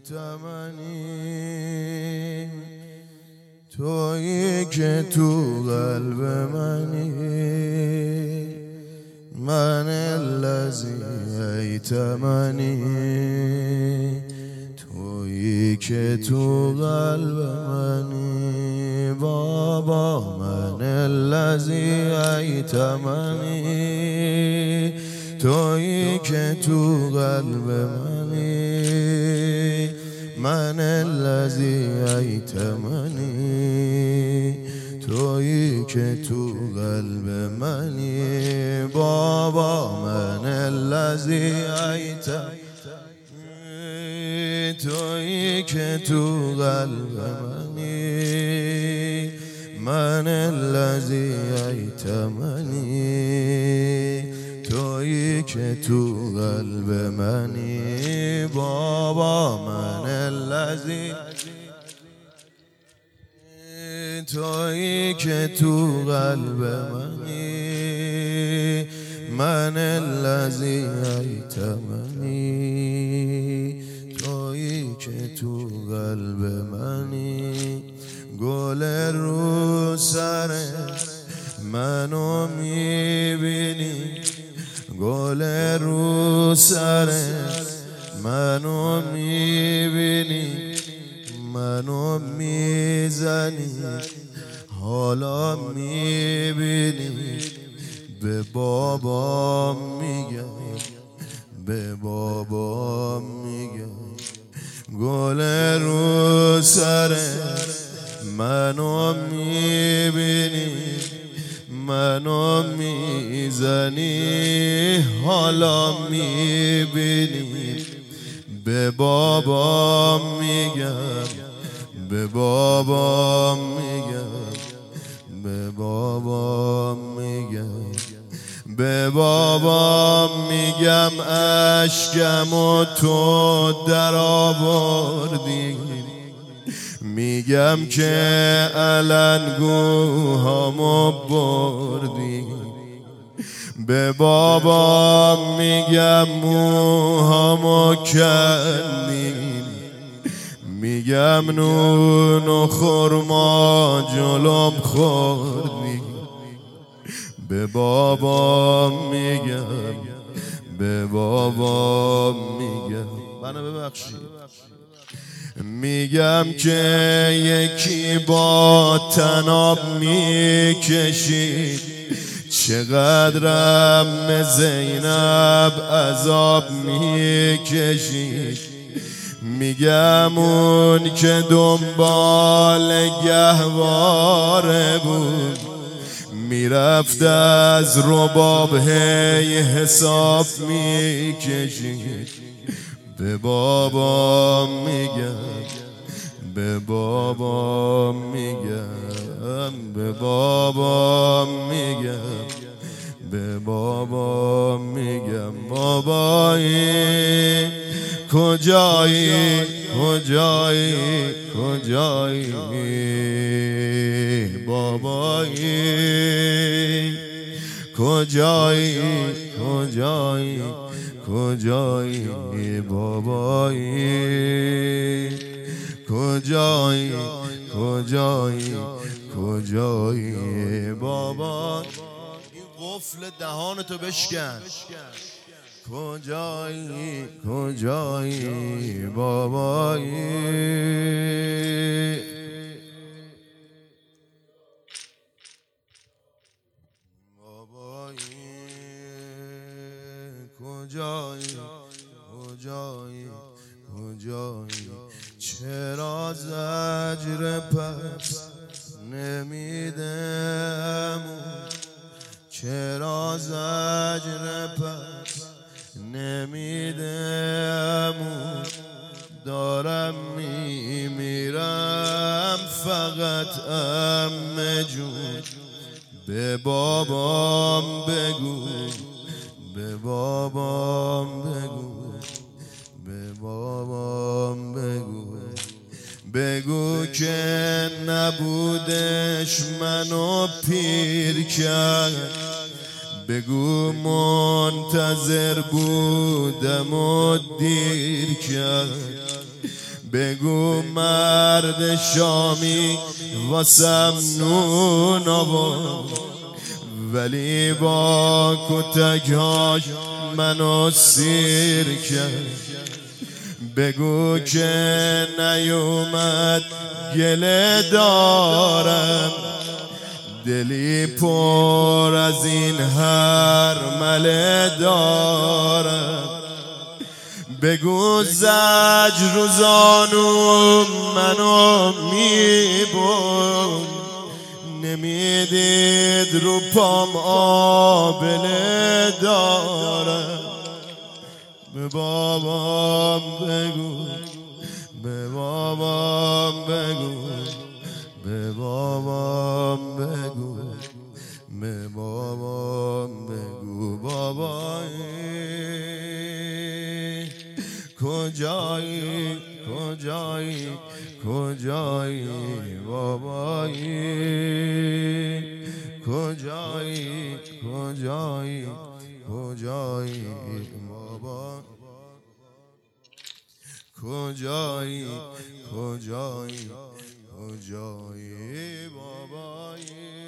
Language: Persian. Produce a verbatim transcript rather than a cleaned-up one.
تمنی، تویی که تو قلب منی، من الذی ایتمنی، تویی که تو قلب منی بابا، من الذی ایتمنی، تویی که تو قلب منی، من الذی ایتمنی، تویی که تو قلب منی بابا، من الذی ایتمنی، تویی که تو قلب منی، من الذی ایتمنی، تویی که تو قلب منی بابا، من الذی، تویی که تو قلب منی، من الذی ایتمنی، تویی که تو قلب منی. گل رو سر منو میبینی، گل رو سر منو میبینی، منو میزنی حالا میبینی، به بابا میگم، به بابا میگم. گل رو سر منو میبینی، منو میزنی حالا میبینی، به بابا میگم، به بابا میگم، به بابا میگم، به بابا میگم. اشکم و تو در آوردی، میگم که علنگوهامو بردی، به بابا میگم موهامو کندی، میگم نون و خرما جلوم خوردی، به بابا میگم، به بابا میگم. منو ببخشید. میگم که یکی با تناب میکشید، چقدرم زینب عذاب میکشید، میگم اون که دنبال گهواره بود، میرفت از رباب هی حساب میکشید، به بابا میگم، به بابا میگم، به بابا میگم، به بابا میگم. بابایی کجایی، کجایی، کجایی بابایی، کجایی، کجایی، کجایی بابایی، کجایی، کجایی، کجایی بابا. این قفل دهانتو بشکن. کجایی، کجایی بابایی، کجایی، کجایی، کجایی. چرا زجر پس نمیدم، چرا زجر پس نمیدم، دارم میمیرم فقط عمه جون، به بابام بگو، به بابام بگو، به بابام بگو، بگو که نبودش منو پیر کرد، بگو منتظر بودم و دیر کرد، بگو مرد شامی واسم نون آورد، ولی با کتکهاش منو سیر کرد. بگو که نیومد گله دارم، دلی پر از این هرمله دارم. بگو زجر و زانو منو میبرد، نمیدید رو پام آبله دارم. به بابام بگو، به بابام بگو، به بابام بگو، به بابام بگو. بابایی کجایی، کجایی، کجایی بابایی، کجایی، کجایی، کجایی بابا، کجایی، کجایی، کجایی بابایی.